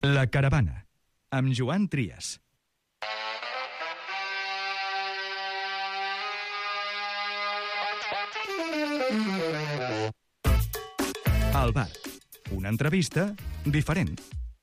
La Caravana, amb Joan Trias. Al bar, una entrevista diferent.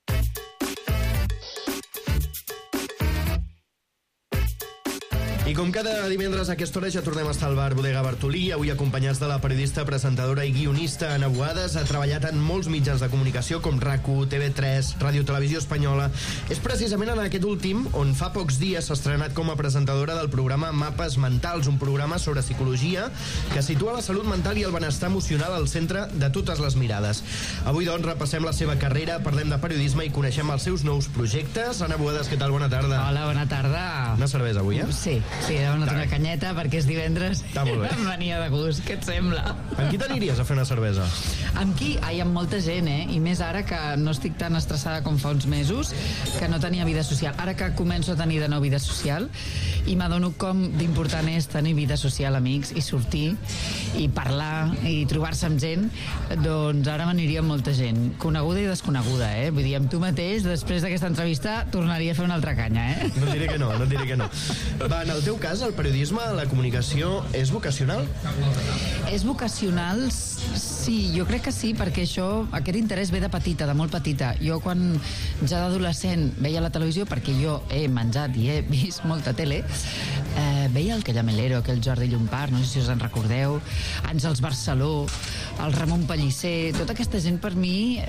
I com cada divendres a aquesta hora ja tornem a estar al bar Bodega Bartolí, avui acompanyats de la periodista, presentadora i guionista Anna Boades. Ha treballat en molts mitjans de comunicació com RAC1, TV3, Ràdio Televisió Espanyola. És precisament en aquest últim on fa pocs dies s'ha estrenat com a presentadora del programa Mapes Mentals, un programa sobre psicologia que situa la salut mental i el benestar emocional al centre de totes les mirades. Avui, doncs, repassem la seva carrera, parlem de periodisme i coneixem els seus nous projectes. Anna Boades, què tal? Bona tarda. Hola, bona tarda. Una cervesa avui, eh? Sí, he demanat una canyeta perquè és divendres. Està molt bé. Em venia de gust, què et sembla? Amb qui t'aniries a fer una cervesa? Amb qui? Ai, amb molta gent, I més ara que no estic tan estressada com fa uns mesos, que no tenia vida social. Ara que començo a tenir de nou vida social i m'adono com d'important és tenir vida social, amics, i sortir, i parlar, i trobar-se amb gent, doncs ara m'aniria amb molta gent, coneguda i desconeguda, Vull dir, amb tu mateix, després d'aquesta entrevista, tornaria a fer una altra canya, No et diré que no. Va, en el teu cas, el periodisme, la comunicació, és vocacional? És vocacional, sí, jo crec que sí, perquè aquest interès ve de petita, de molt petita. Jo quan ja d'adolescent veia la televisió, perquè jo he menjat i he vist molta tele, veia el Callamelero, el Jordi Llompart, no sé si us en recordeu, Àngels Barceló, el Ramon Pellicer, tota aquesta gent per mi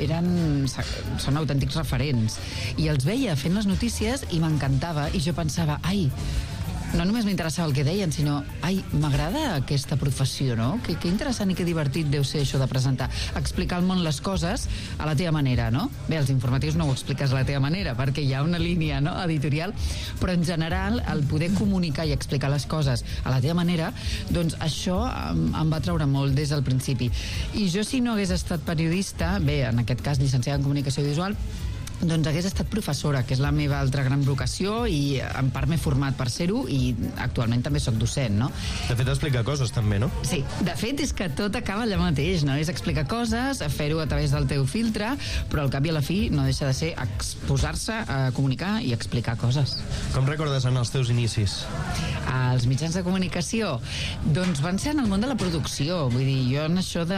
són autèntics referents. I els veia fent les notícies i m'encantava, i jo pensava, no només m'interessava el que deien, sinó, m'agrada aquesta professió, no? Que interessant i que divertit deu ser això de presentar. Explicar al món les coses a la teva manera, no? Bé, els informatius no ho expliques a la teva manera, perquè hi ha una línia, no?, editorial, però en general, el poder comunicar i explicar les coses a la teva manera, doncs això em va treure molt des del principi. I jo, si no hagués estat periodista, bé, en aquest cas llicenciada en comunicació visual, doncs hagués estat professora, que és la meva altra gran vocació, i en part m'he format per ser-ho i actualment també soc docent, no? De fet, explicar coses també, no? Sí, de fet és que tot acaba allà mateix, no? És explicar coses, fer-ho a través del teu filtre, però al cap i a la fi no deixa de ser exposar-se a comunicar i explicar coses. Com recordes en els teus inicis? Els mitjans de comunicació, doncs van ser en el món de la producció, vull dir, jo en això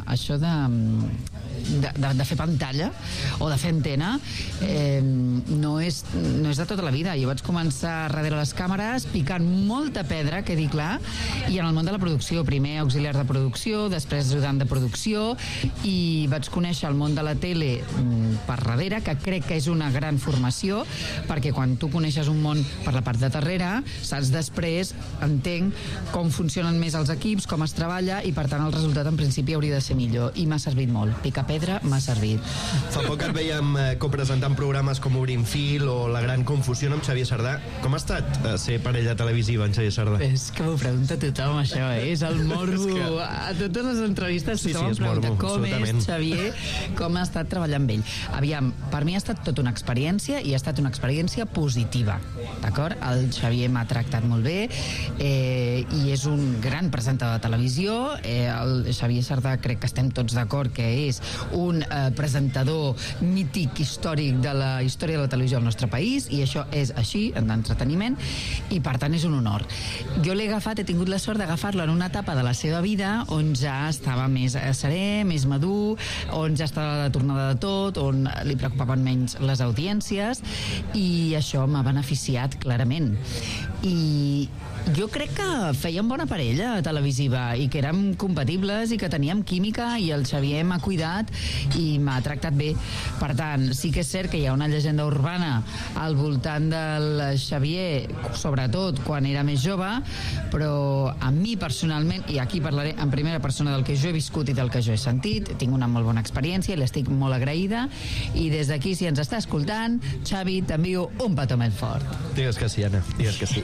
de fer pantalla o de fer antena no és de tota la vida. Jo vaig començar darrere les càmeres picant molta pedra, quedi clar, i en el món de la producció, primer auxiliar de producció, després ajudant de producció, i vaig conèixer el món de la tele per darrere, que crec que és una gran formació, perquè quan tu coneixes un món per la part de darrere, saps després, entenc com funcionen més els equips, com es treballa, i per tant el resultat en principi hauria de ser millor, i m'ha servit molt. Picar pedra m'ha servit. Fa poc et veiem copresentant programes com Obrint Fil o La Gran Confusió amb Xavier Sardà. Com ha estat ser parella televisiva en Xavier Sardà? És que m'ho pregunta tothom, això, és el morbo. A totes les entrevistes tothom em pregunta com és Xavier, com ha estat treballar amb ell. Aviam, per mi ha estat tota una experiència, i ha estat una experiència positiva, d'acord? El Xavier m'ha tractat molt bé, i és un gran presentador de televisió. El Xavier Sardà crec que estem tots d'acord que és un presentador mític, històric de la història de la televisió al nostre país, i això és així, en l'entreteniment, i per tant és un honor. Jo l'he agafat, he tingut la sort d'agafar-lo en una etapa de la seva vida on ja estava més serè, més madur, on ja estava a la tornada de tot, on li preocupaven menys les audiències, i això m'ha beneficiat clarament. I jo crec que fèiem bona parella televisiva i que érem compatibles i que teníem química, i el Xavier m'ha cuidat i m'ha tractat bé. Per tant, sí que és cert que hi ha una llegenda urbana al voltant del Xavier, sobretot quan era més jove, però a mi personalment, i aquí parlaré en primera persona del que jo he viscut i del que jo he sentit, tinc una molt bona experiència i l'estic molt agraïda, i des d'aquí, si ens està escoltant, Xavi, t'envio un petó molt fort. Digues que sí, Anna, digues que sí.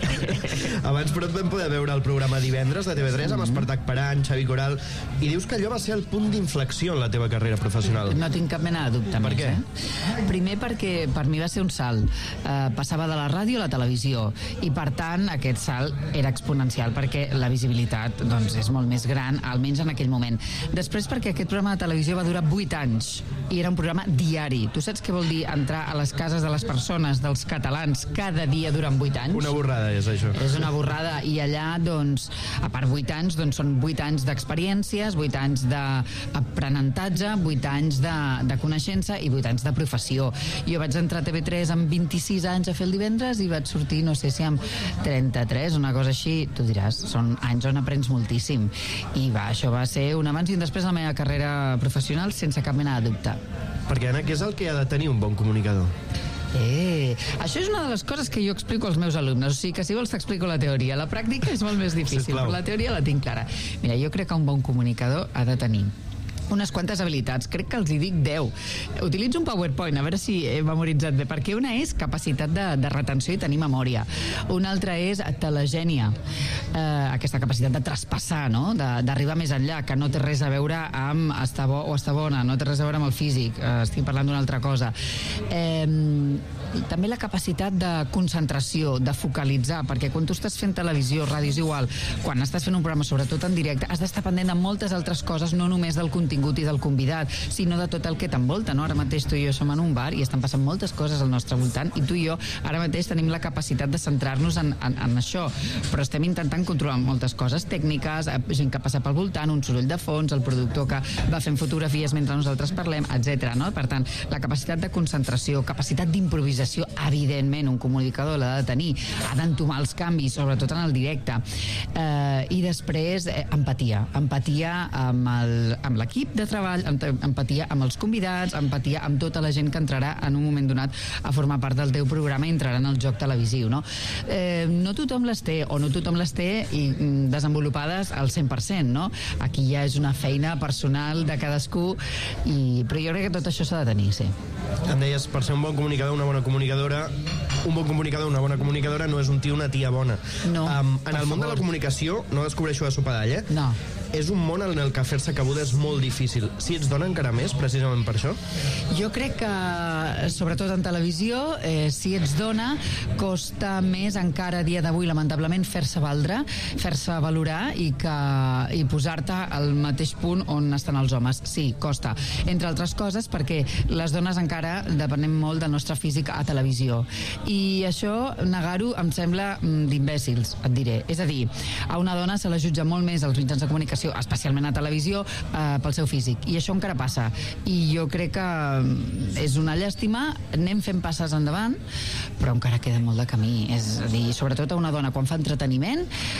Abans però et vam poder veure el programa Divendres de TV3 amb Espartac Paran, Xavi Coral, i dius que allò va ser el punt d'inflexió en la teva carrera professional. No tinc cap mena de dubte. Per què? Primer perquè per mi va ser un salt. Passava de la ràdio a la televisió i per tant aquest salt era exponencial perquè la visibilitat doncs, és molt més gran, almenys en aquell moment. Després perquè aquest programa de televisió va durar 8 anys i era un programa diari. Tu saps què vol dir entrar a les cases de les persones, dels catalans, cada dia durant 8 anys? Una borrada és això. És una borrada, i allà, doncs, a part 8 anys, doncs són 8 anys d'experiències, 8 anys d'aprenentatge, 8 anys de coneixença i 8 anys de professió. Jo vaig entrar a TV3 amb 26 anys a fer el Divendres i vaig sortir, no sé si amb 33, una cosa així. Tu diràs, són anys on aprens moltíssim. I això va ser un abans i un després de la meva carrera professional sense cap mena de dubte. Perquè, Anna, què és el que ha de tenir un bon comunicador? Això és una de les coses que jo explico als meus alumnes. O sigui que si vols t'explico la teoria. La pràctica és molt més difícil, però la teoria la tinc clara. Mira, jo crec que un bon comunicador ha de tenir unes quantes habilitats, crec que els hi dic 10. Utilitzo un PowerPoint, a veure si he memoritzat bé, perquè una és capacitat de retenció i tenir memòria. Una altra és telegènia, aquesta capacitat de traspassar, no? D'arribar més enllà, que no té res a veure amb estar bo o estar bona, no té res a veure amb el físic, estic parlant d'una altra cosa. També la capacitat de concentració, de focalitzar, perquè quan tu estàs fent televisió, ràdio, és igual, quan estàs fent un programa, sobretot en directe, has d'estar pendent de moltes altres coses, no només del contingut i del convidat, sinó de tot el que t'envolta, no? Ara mateix tu i jo som en un bar i estan passant moltes coses al nostre voltant i tu i jo ara mateix tenim la capacitat de centrar-nos en això, però estem intentant controlar moltes coses tècniques, gent que passa pel voltant, un soroll de fons, el productor que va fent fotografies mentre nosaltres parlem, etc. No? Per tant, la capacitat de concentració, capacitat d'improvisació, evidentment, un comunicador l'ha de tenir, ha d'entomar els canvis, sobretot en el directe. I després, empatia amb l'equip de treball, empatia amb els convidats, empatia amb tota la gent que entrarà en un moment donat a formar part del teu programa i entrarà en el joc televisiu, no? No tothom les té, o no tothom les té desenvolupades al 100%, no? Aquí ja és una feina personal de cadascú, però jo crec que tot això s'ha de tenir, sí. Em deies, per ser un bon comunicador, una bona comunicadora, un bon comunicador, una bona comunicadora no és un tio, una tia bona. No, en el món de la comunicació, no descobreixo a sopadall, No. És un món en el que fer-se cabuda és molt difícil. Si ets dona encara més, precisament per això? Jo crec que, sobretot en televisió, si ets dona, costa més encara a dia d'avui, lamentablement, fer-se valdre, fer-se valorar i posar-te al mateix punt on estan els homes. Sí, costa. Entre altres coses, perquè les dones encara depenem molt del nostre físic a televisió. I això, negar-ho, em sembla d'imbècils, et diré. És a dir, a una dona se la jutja molt més als mitjans de comunicació, especialment a televisió, pel seu físic. I això encara passa. I jo crec que és una llàstima, anem fent passes endavant, però encara queda molt de camí. És a dir, sobretot a una dona, quan fa entreteniment,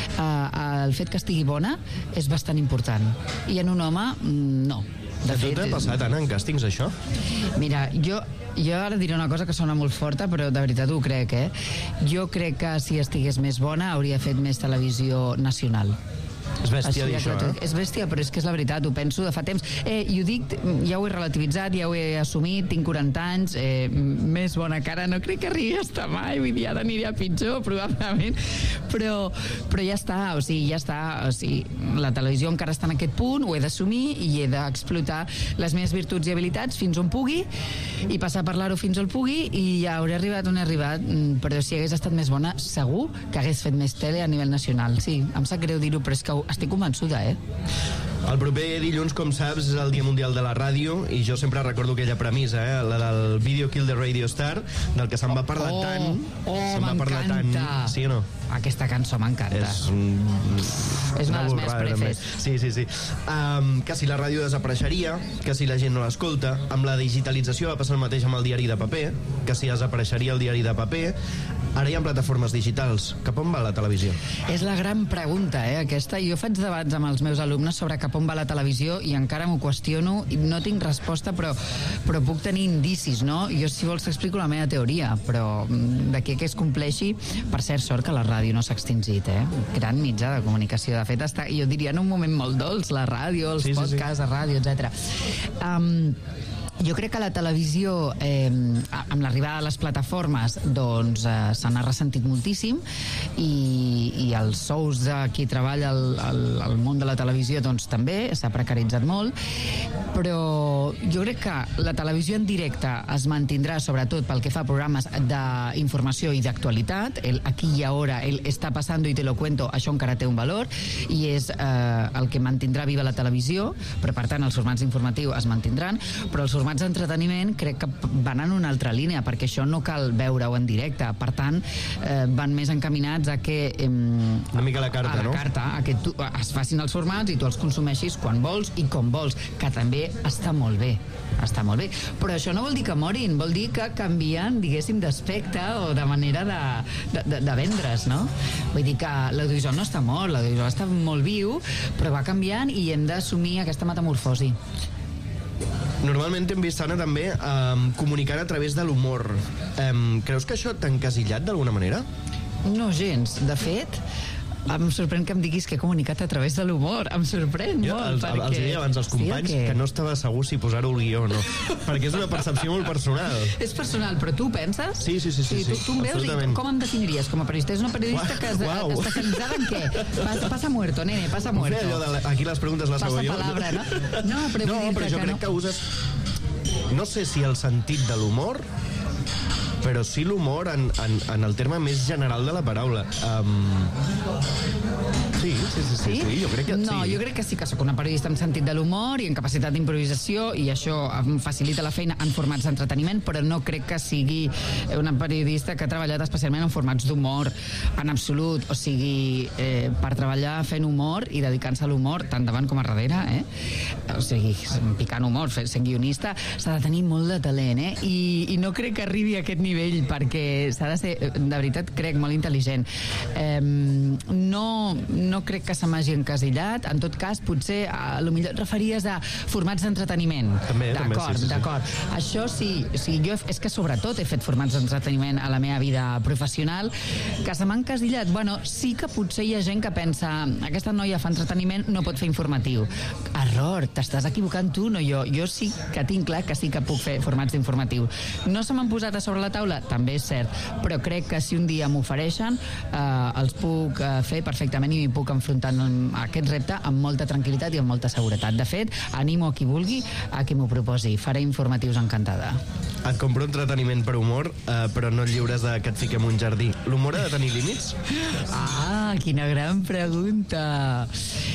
el fet que estigui bona és bastant important. I en un home, no. De fet, t'ha passat, Anna, en càstings, això? Mira, jo ara diré una cosa que sona molt forta, però de veritat ho crec, Jo crec que si estigués més bona hauria fet més televisió nacional. És bèstia dir això, És bèstia, però és que és la veritat, ho penso de fa temps. I ho dic, ja ho he relativitzat, ja ho he assumit, tinc 40 anys, més bona cara, no crec que arribi a estar mai, vull dir, ara aniria pitjor, probablement, però ja està, o sigui, la televisió encara està en aquest punt, ho he d'assumir i he d'explotar les meves virtuts i habilitats fins on pugui i passar a parlar-ho fins on pugui i ja hauré arribat on he arribat, però si hagués estat més bona, segur que hagués fet més tele a nivell nacional. Sí, em sap greu dir-ho, però és que estic convençuda, El proper dilluns, com saps, és el Dia Mundial de la Ràdio i jo sempre recordo aquella premissa, la del Video Kill the Radio Star, del que se'n va parlar tant. M'encanta. Sí o no? Aquesta cançó m'encanta. És una de les meves prefes. Sí. Que si la ràdio desapareixeria, que si la gent no l'escolta, amb la digitalització va passar el mateix amb el diari de paper, que si desapareixeria el diari de paper. Ara hi ha plataformes digitals. Cap on va la televisió? És la gran pregunta, aquesta. Jo faig debats amb els meus alumnes sobre cap on va la televisió i encara m'ho qüestiono i no tinc resposta, però puc tenir indicis, no? Jo, si vols, t'explico la meva teoria, però d'aquí que es compleixi, per cert, sort que la ràdio no s'ha extingit, Gran mitjà de comunicació. De fet, està, jo diria, en un moment molt dolç, la ràdio, els podcasts de ràdio, etc. Jo crec que la televisió, amb l'arribada de les plataformes, doncs se n'ha ressentit moltíssim i els sous de qui treballa al món de la televisió doncs també s'ha precaritzat molt, però jo crec que la televisió en directe es mantindrà sobretot pel que fa a programes d'informació i d'actualitat. El aquí i ara, el está pasando y te lo cuento, això encara té un valor i és el que mantindrà viva la televisió, però per tant els formats informatius es mantindran, però els formats d'entreteniment crec que van en una altra línia, perquè això no cal veure-ho en directe, per tant van més encaminats a que una mica a la carta, no? A que es facin els formats i tu els consumeixis quan vols i com vols, que també està molt bé, però això no vol dir que morin, vol dir que canvien, diguéssim, d'aspecte o de manera de vendre's, no? Vull dir que l'audiovisual no està mort, l'audiovisual està molt viu, però va canviant i hem d'assumir aquesta metamorfosi. Normalment t'hem vist, Anna, també comunicant a través de l'humor. Creus que això t'ha encasillat d'alguna manera? No gens. De fet, em sorprèn que em diguis que he comunicat a través de l'humor. Em sorprèn molt. Els deia abans als companys que no estava segur si posar-ho al guió o no, perquè és una percepció molt personal. És personal, però tu penses? Sí. Tu em veus i com em definiries com a periodista? És una periodista que especialitzada en què? Pasa muerto, nene, pasa muerto. Aquí les preguntes les hago jo. Passa palabra, no? No, però jo crec que uses... No sé si el sentit de l'humor, però sí l'humor en el terme més general de la paraula. Sí, jo crec que sí. No, jo crec que sí que sóc una periodista amb sentit de l'humor i en capacitat d'improvisació, i això em facilita la feina en formats d'entreteniment, però no crec que sigui una periodista que ha treballat especialment en formats d'humor, en absolut. O sigui, per treballar fent humor i dedicant-se a l'humor, tant davant com a darrere, o sigui, picant humor, sent guionista, s'ha de tenir molt de talent, i no crec que arribi a aquest nivell, perquè s'ha de ser, de veritat, crec, molt intel·ligent. No crec que se m'hagi encasillat. En tot cas, potser a lo millor et referies a formats d'entreteniment. També, d'acord. Això sí, jo és que sobretot he fet formats d'entreteniment a la meva vida professional, que se m'ha encasillat. Bueno, sí que potser hi ha gent que pensa aquesta noia fa entreteniment, no pot fer informatiu. Error, t'estàs equivocant tu, no jo. Jo sí que tinc clar que sí que puc fer formats d'informatiu. No se m'han posat a sobre la taula? També és cert, però crec que si un dia m'ofereixen els puc fer perfectament i m'hi puc enfrontar a aquest repte amb molta tranquil·litat i amb molta seguretat. De fet, animo a qui vulgui a que m'ho proposi. Faré informatius encantada. Et compro entreteniment per humor, però no et lliures que et fiquem un jardí. L'humor ha de tenir límits? Quina gran pregunta.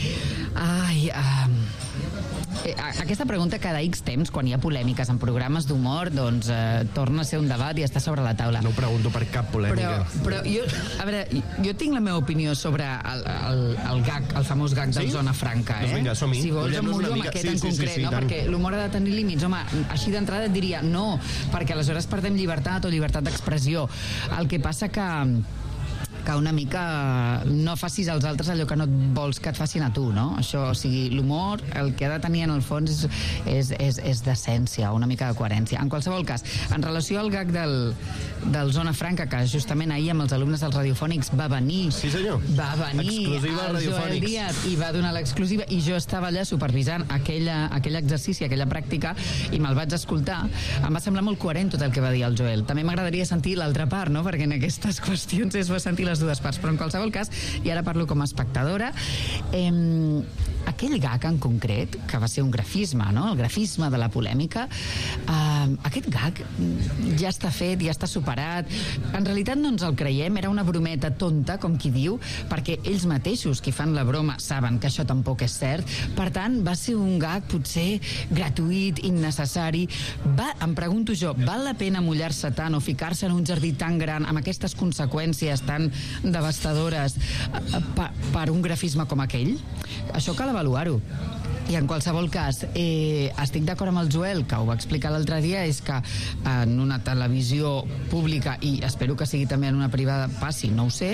Aquesta pregunta cada X temps, quan hi ha polèmiques en programes d'humor, doncs torna a ser un debat i està sobre la taula. No ho pregunto per cap polèmica. Però jo tinc la meva opinió sobre el gag, el famós gag del Zona Franca. Doncs vinga, som-hi. Si vols em mullo amb aquest en concret, no? Perquè l'humor ha de tenir límits. Home, així d'entrada et diria no, perquè aleshores perdem llibertat o llibertat d'expressió. El que passa que una mica no facis als altres allò que no vols que et facin a tu, no? Això, o sigui, l'humor, el que ha de tenir en el fons és decència, una mica de coherència. En qualsevol cas, en relació al gag del Zona Franca, que justament ahir amb els alumnes dels radiofònics va venir... Sí, senyor. Va venir el Joel Díaz i va donar l'exclusiva, i jo estava allà supervisant aquell exercici, aquella pràctica, i me'l vaig escoltar. Em va semblar molt coherent tot el que va dir el Joel. També m'agradaria sentir l'altra part, no? Perquè en aquestes qüestions es va sentir les dues parts, però en qualsevol cas, i ara parlo com a espectadora, aquell gag en concret, que va ser un grafisme, no? El grafisme de la polèmica, aquest gag ja està fet, ja està superat. En realitat no ens el creiem, era una brometa tonta, com qui diu, perquè ells mateixos, qui fan la broma, saben que això tampoc és cert. Per tant, va ser un gag potser gratuït, innecessari. Em pregunto jo, val la pena mullar-se tant o ficar-se en un jardí tan gran amb aquestes conseqüències tan devastadores per un grafisme com aquell? Això cal avaluar-ho. I en qualsevol cas, estic d'acord amb el Joel, que ho va explicar l'altre dia, és que en una televisió pública, i espero que sigui també en una privada, passi, no ho sé,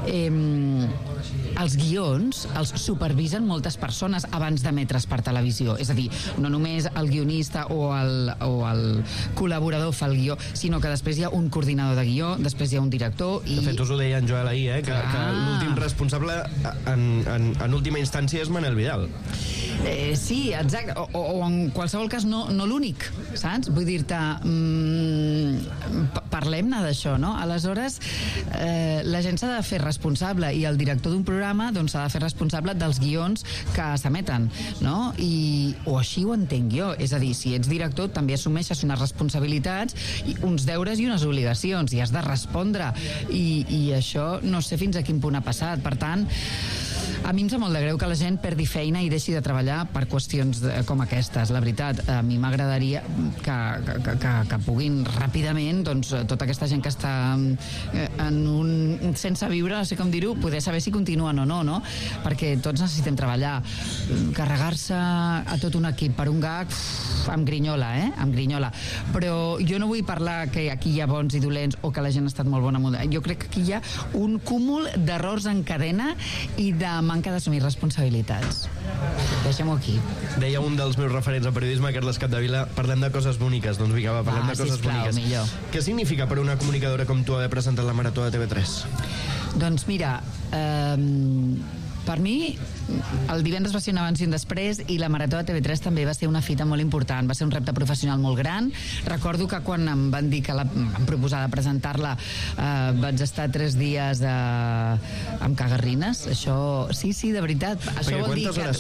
els guions els supervisen moltes persones abans d'emetre's per televisió. És a dir, no només el guionista o el col·laborador fa el guió, sinó que després hi ha un coordinador de guió, després hi ha un director... De fet, us ho deia en Joel ahir, que l'últim responsable en última instància és Manel Vidal. Sí, exacte, o en qualsevol cas no l'únic, saps? Vull dir-te, parlem-ne d'això, no? Aleshores, la gent s'ha de fer responsable i el director d'un programa doncs s'ha de fer responsable dels guions que s'emeten, no? O així ho entenc jo, és a dir, si ets director també assumeixes unes responsabilitats, uns deures i unes obligacions, i has de respondre, i això no sé fins a quin punt ha passat. Per tant, a mi em sap molt de greu que la gent perdi feina i deixi de treballar per qüestions com aquestes. La veritat, a mi m'agradaria que puguin ràpidament, doncs, tota aquesta gent que està en un sense viure, no sé com dir-ho, poder saber si continuen o no, no? Perquè tots necessitem treballar. Carregar-se a tot un equip per un gag, em grinyola, em grinyola. Però jo no vull parlar que aquí hi ha bons i dolents o que la gent ha estat molt bona. Jo crec que aquí hi ha un cúmul d'errors en cadena i de manca d'assumir responsabilitats. Deixem-ho aquí. Deia un dels meus referents al periodisme, Carles Capdevila, parlem de coses boniques. Doncs vinga, parlem de coses boniques. Millor. Què significa per una comunicadora com tu haver presentat la Marató de TV3? Doncs mira, per mi, el divendres va ser un abans i un després, i la Marató de TV3 també va ser una fita molt important, va ser un repte professional molt gran. Recordo que quan em van dir que em proposar de presentar-la, vaig estar 3 dies amb cagarrines. Això, sí, de veritat. Això vol dir que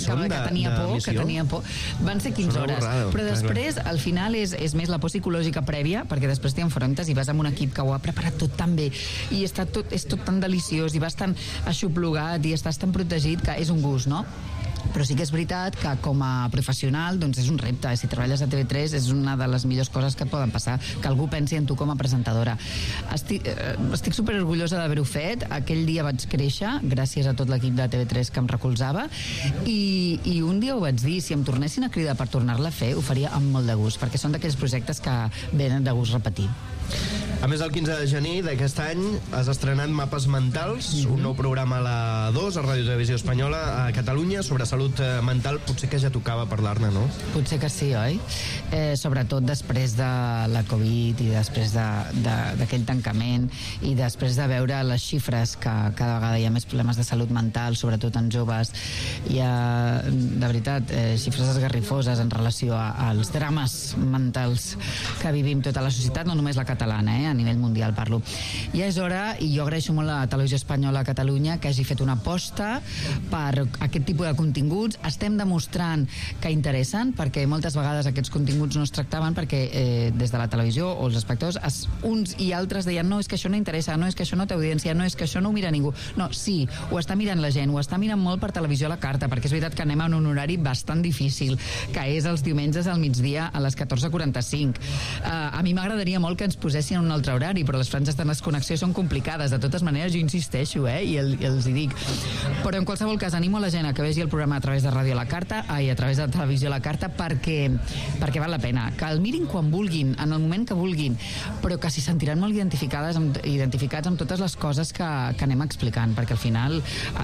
tenia por. Van ser 15 hores. Però després, al final, és més la por psicològica prèvia, perquè després t'hi enfrontes i vas amb un equip que ho ha preparat tot tan bé, i és tot tan deliciós, i vas tan aixoplugat, i estàs tan protegit, que és un gust, no? Però sí que és veritat que com a professional doncs és un repte. Si treballes a TV3 és una de les millors coses que et poden passar, que algú pensi en tu com a presentadora. Estic superorgullosa d'haver-ho fet. Aquell dia vaig créixer gràcies a tot l'equip de TV3 que em recolzava, i un dia ho vaig dir, si em tornessin a cridar per tornar-la a fer, ho faria amb molt de gust, perquè són d'aquells projectes que venen de gust repetir. A més, el 15 de gener d'aquest any has estrenat Mapes Mentals, un nou programa a la 2, a Ràdio Televisió Espanyola, a Catalunya, sobre salut mental. Potser que ja tocava parlar-ne, no? Potser que sí, oi? Sobretot després de la Covid i després d'aquell tancament, i després de veure les xifres que cada vegada hi ha més problemes de salut mental, sobretot en joves. Hi ha, de veritat, xifres esgarrifoses en relació als drames mentals que vivim tota la societat, no només la catalana, a nivell mundial parlo. Ja és hora, i jo agraeixo molt a la Televisió Espanyola a Catalunya que hagi fet una aposta per aquest tipus de continguts. Estem demostrant que interessen, perquè moltes vegades aquests continguts no es tractaven perquè des de la televisió o els espectadors, uns i altres deien no, és que això no interessa, no, és que això no té audiència, no, és que això no ho mira ningú. No, sí, ho està mirant la gent, ho està mirant molt per Televisió a la carta, perquè és veritat que anem en un horari bastant difícil, que és els diumenges al migdia a les 14:45. A mi m'agradaria molt que ens posessin un altre horari, però les franges de desconnexió són complicades. De totes maneres, jo insisteixo, i els hi dic. Però en qualsevol cas, animo la gent a que vegi el programa a través de Ràdio a la Carta, a través de Televisió a la Carta, perquè val la pena. Que el mirin quan vulguin, en el moment que vulguin, però que s'hi sentiran molt identificats amb totes les coses que anem explicant, perquè al final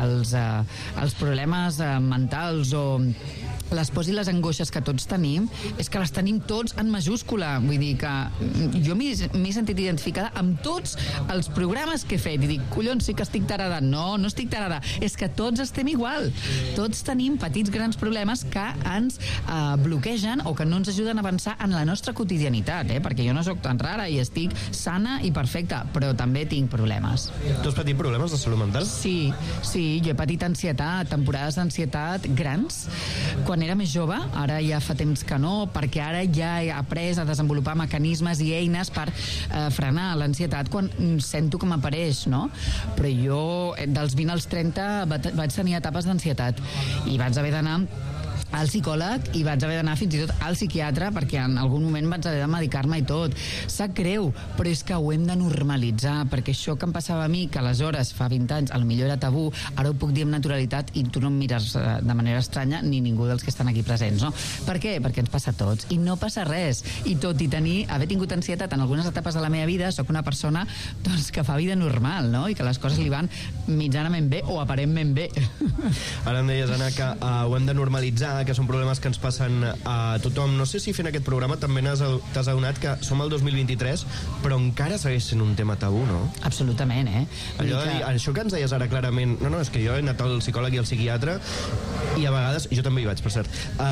els problemes mentals o les pors i les angoixes que tots tenim, és que les tenim tots en majúscula. Vull dir que jo m'he sentit identificada amb tots els programes que he fet, i dic, collons, sí que estic tarada. No estic tarada, és que tots estem igual. Tots tenim petits, grans problemes que ens bloquegen o que no ens ajuden a avançar en la nostra quotidianitat, perquè jo no sóc tan rara i estic sana i perfecta, però també tinc problemes. Tu has patit problemes de salut mental? Sí, jo he patit ansietat, temporades d'ansietat grans, quan era més jove. Ara ja fa temps que no, perquè ara ja he après a desenvolupar mecanismes i eines per frenar l'ansietat quan sento que m'apareix, no? Però jo, dels 20 als 30, vaig tenir etapes d'ansietat i vaig haver d'anar al psicòleg i vaig haver d'anar fins i tot al psiquiatre, perquè en algun moment vaig haver de medicar-me i tot. Sap greu, però és que ho hem de normalitzar, perquè això que em passava a mi, que aleshores, fa 20 anys, potser era tabú, ara ho puc dir amb naturalitat i tu no em mires de manera estranya, ni ningú dels que estan aquí presents, no? Per què? Perquè ens passa a tots. I no passa res. I tot i haver tingut ansietat en algunes etapes de la meva vida, sóc una persona que fa vida normal, no? I que les coses li van mitjanament bé o aparentment bé. Ara em deies, Anna, que ho hem de normalitzar. que són problemes que ens passen a tothom. No sé si fent aquest programa també t'has adonat que som al 2023, però encara segueix sent un tema tabú, no? Absolutament, Allò de dir, això que ens deies ara clarament, no, és que jo he anat al psicòleg i al psiquiatre i a vegades, jo també hi vaig, per cert,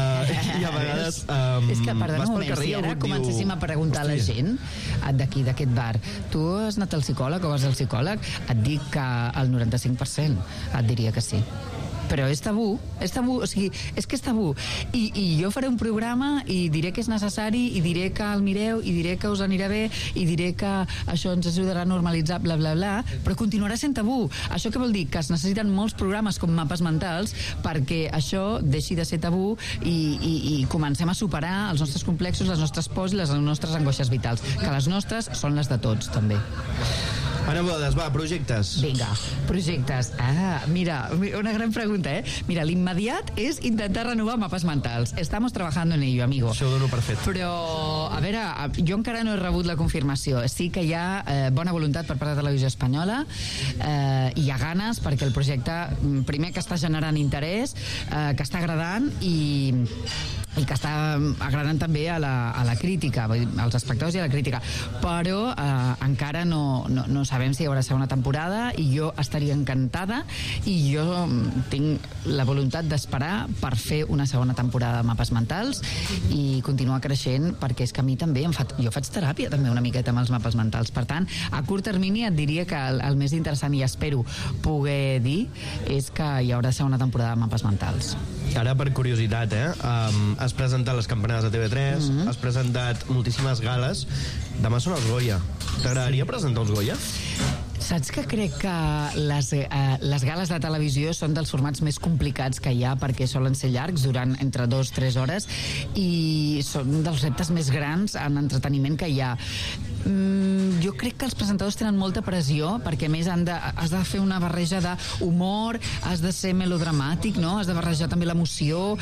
i a vegades és que, perdona un moment, si ara comencéssim a preguntar a la gent d'aquí, d'aquest bar, tu has anat al psicòleg o vas al psicòleg? Et dic que el 95% et diria que sí. Però és tabú, o sigui, és que és tabú. I jo faré un programa i diré que és necessari, i diré que el mireu, i diré que us anirà bé, i diré que això ens ajudarà a normalitzar, bla, bla, bla, però continuarà sent tabú. Això què vol dir? Que es necessiten molts programes com mapes mentals perquè això deixi de ser tabú i comencem a superar els nostres complexos, les nostres pors i les nostres angoixes vitals, que les nostres són les de tots, també. Ana Boades, va, projectes. Vinga, projectes. Mira, una gran pregunta, Mira, l'immediat és intentar renovar mapes mentals. Estamos trabajando en ello, amigo. Això ho dono per fet. Però, a veure, jo encara no he rebut la confirmació. Sí que hi ha bona voluntat per part de Televisió Espanyola, hi ha ganes perquè el projecte, primer, que està generant interès, que està agradant i que està agradant també a la crítica, als espectadors i a la crítica, però encara no sabem si hi haurà segona temporada i jo estaria encantada i jo tinc la voluntat d'esperar per fer una segona temporada de Mapes Mentals i continuar creixent, perquè és que a mi també jo faig teràpia també una miqueta amb els mapes mentals, per tant, a curt termini et diria que el més interessant, i espero poder dir, és que hi haurà segona temporada de Mapes Mentals. Ara, per curiositat, has presentat les campanades de TV3, has presentat moltíssimes gales. Demà són els Goya. T'agradaria presentar els Goya? Saps que crec que les gales de televisió són dels formats més complicats que hi ha, perquè solen ser llargs, durant entre 2-3 hores, i són dels reptes més grans en entreteniment que hi ha. Jo crec que els presentadors tenen molta pressió, perquè a més has de fer una barreja d'humor, has de ser melodramàtic, no? Has de barrejar també l'emoció,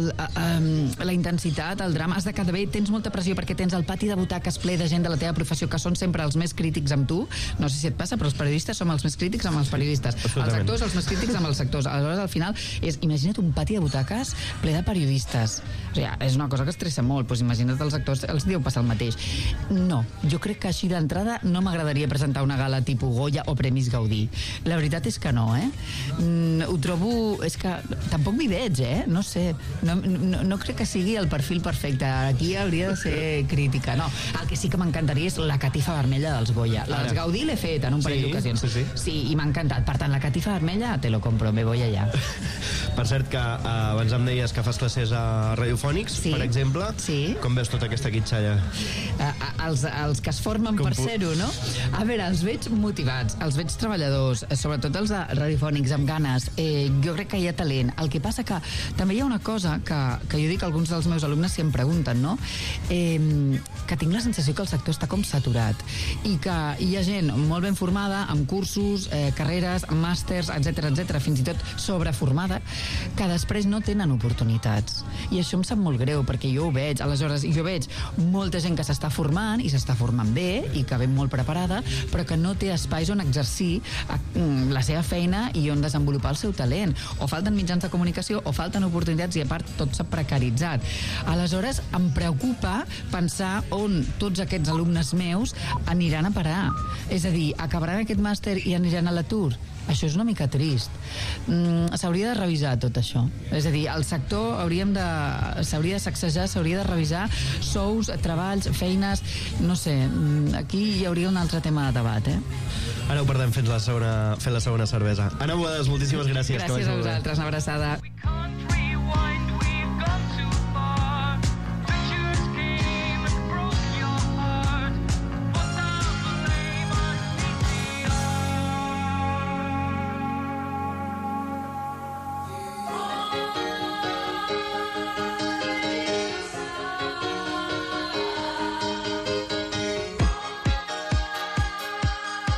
la intensitat, el drama, has de quedar bé, tens molta pressió perquè tens el pati de butaques ple de gent de la teva professió que són sempre els més crítics amb tu. No sé si et passa, però els periodistes som els més crítics amb els periodistes, els actors els més crítics amb els actors. Aleshores, al final, imagina't un pati de butaques ple de periodistes. O sigui, és una cosa que estressa molt, doncs imagina't els actors, els deu passar el mateix. No, jo crec que així d'entrada no m'agradaria presentar una gala tipus Goya o Premis Gaudí. La veritat és que no, ho trobo... És que tampoc m'hi veig, no sé. No crec que sigui el perfil perfecte. Aquí hauria de ser crítica. No, el que sí que m'encantaria és la catifa vermella dels Goya. La dels Gaudí l'he fet en un parell d'ocasions. Sí, i m'ha encantat. Per tant, la catifa vermella te lo compro, me voy allá. Per cert, que abans em deies que fas classes a Radiofònics, per exemple. Sí. Com veus tota aquesta quitxalla? Els que es formen per ser-ho, no? A veure, els veig motivats, els veig treballadors, sobretot els de Radiofònics, amb ganes. Jo crec que hi ha talent. El que passa que també hi ha una cosa que jo dic que alguns dels meus alumnes si em pregunten, no? Que tinc la sensació que el sector està com saturat i que hi ha gent molt ben formada, amb cursos, carreres, màsters, etc, fins i tot sobreformada, que després no tenen oportunitats. I això em sap molt greu, perquè jo ho veig. Aleshores, jo veig molta gent que s'està formant i s'està formant bé i que ve molt preparada, però que no té espais on exercir la seva feina i on desenvolupar el seu talent. O falten mitjans de comunicació o falten oportunitats i a part tot s'ha precaritzat. Aleshores, em preocupa pensar on tots aquests alumnes meus aniran a parar. És a dir, acabaran aquest màster i aniran a l'atur. Això és una mica trist. S'hauria de revisar tot això. És a dir, el sector s'hauria de sacsejar, s'hauria de revisar sous, treballs, feines, no sé, aquí hi hauria un altre tema de debat, Ara ho perdem fent la segona cervesa. Ana Boades, moltíssimes gràcies. Gràcies a vosaltres, una abraçada.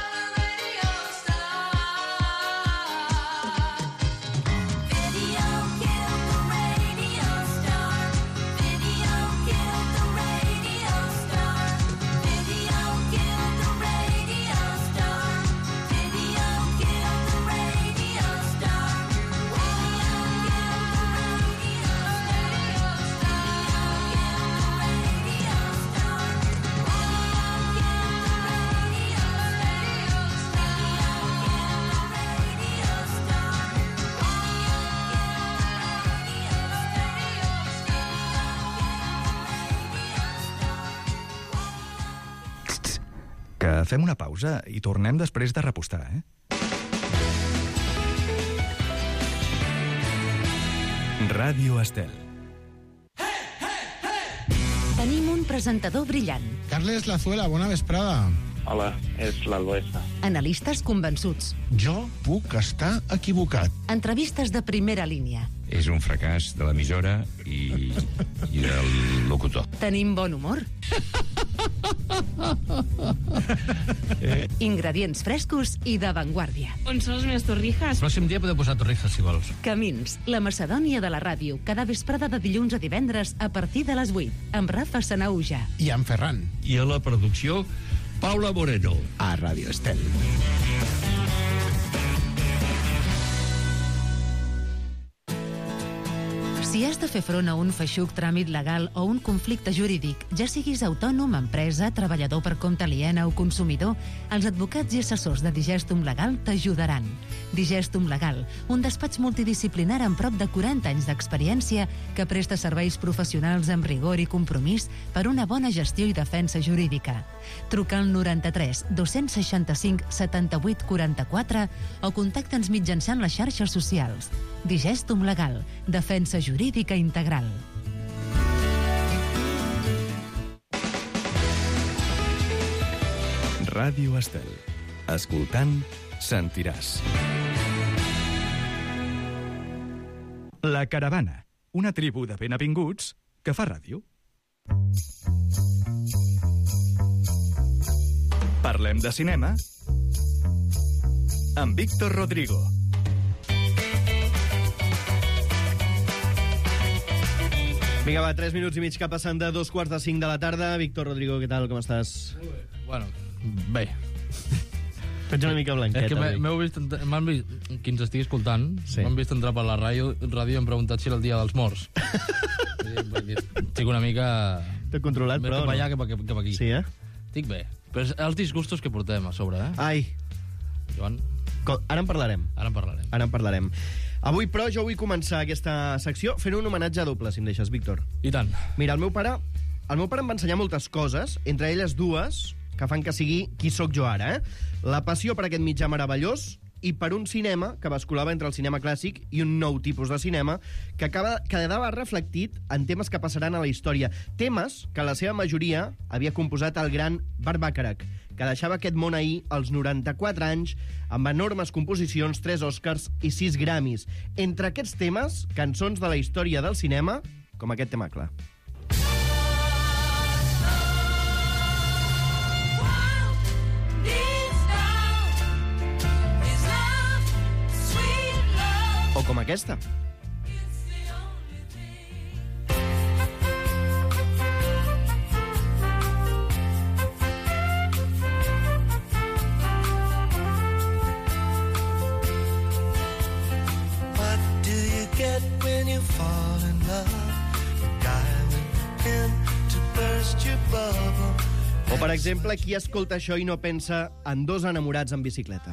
Video Que fem una pausa i tornem després de repostar, eh? Ràdio Estel. Tenim un presentador brillant. Carles Lazuela, bona vesprada. Hola, és l'Alboesa. Analistes convençuts. Jo puc estar equivocat. Entrevistes de primera línia. És un fracàs de l'emissora i del locutor. Tenim bon humor. Ingredients frescos i d'avantguàrdia. On són les meves torrijas? El pròxim dia podeu posar torrijas, si vols. Camins, la Macedònia de la ràdio, cada vesprada de dilluns a divendres a partir de les 8, amb Rafa Sanauja. I en Ferran. I a la producció, Paula Moreno. A Ràdio Estel. Si has de fer front a un feixuc tràmit legal o un conflicte jurídic, ja siguis autònom, empresa, treballador per compte aliena o consumidor, els advocats i assessors de Digestum Legal t'ajudaran. Digestum Legal, un despatx multidisciplinar amb prop de 40 anys d'experiència que presta serveis professionals amb rigor i compromís per una bona gestió i defensa jurídica. Truca al 93 265 78 44 o contacta'ns mitjançant les xarxes socials. Digestum Legal, defensa jurídica integral. Ràdio Estel. Escoltant, sentiràs. La Caravana, una tribu de benavinguts que fa ràdio. Parlem de cinema amb Víctor Rodrigo. Vinga, va, 3 minuts i mig que passen de 4:45 de la tarda. Víctor Rodrigo, què tal, com estàs? Bueno, bé. Ets una mica blanqueta. És que m'han vist, qui ens estigui escoltant, sí. M'han vist entrar per la ràdio i hem preguntat si era el dia dels morts. Estic una mica... T'he controlat, però... Més cap allà que cap aquí. Sí, eh? Estic bé. Però els disgustos que portem a sobre, eh? Ai. Joan? Ara en parlarem. Ara en parlarem. Avui, però, jo vull començar aquesta secció fent un homenatge doble, si em deixes, Víctor. I tant. Mira, el meu pare em va ensenyar moltes coses, entre elles dues que fan que sigui qui sóc jo ara, eh? La passió per aquest mitjà meravellós i per un cinema que basculava entre el cinema clàssic i un nou tipus de cinema que quedava reflectit en temes que passaran a la història. Temes que la seva majoria havia composat el gran Burt Bacharach, que deixava aquest món ahir als 94 anys amb enormes composicions, 3 Oscars i 6 Grammys. Entre aquests temes, cançons de la història del cinema, com aquest tema clar. O com aquesta. O, per exemple, qui escolta això i no pensa en dos enamorats en bicicleta?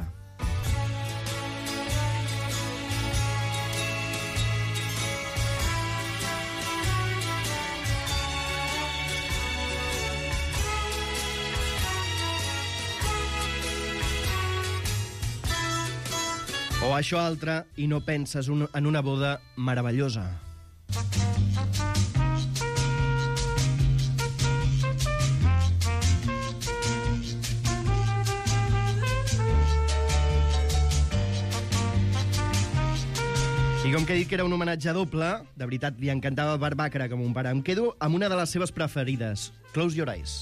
O això altre i no penses en una boda meravellosa. I com que he dit que era un homenatge doble, de veritat li encantava Burt Bacharach com un pare. Em quedo amb una de les seves preferides, Close Your Eyes.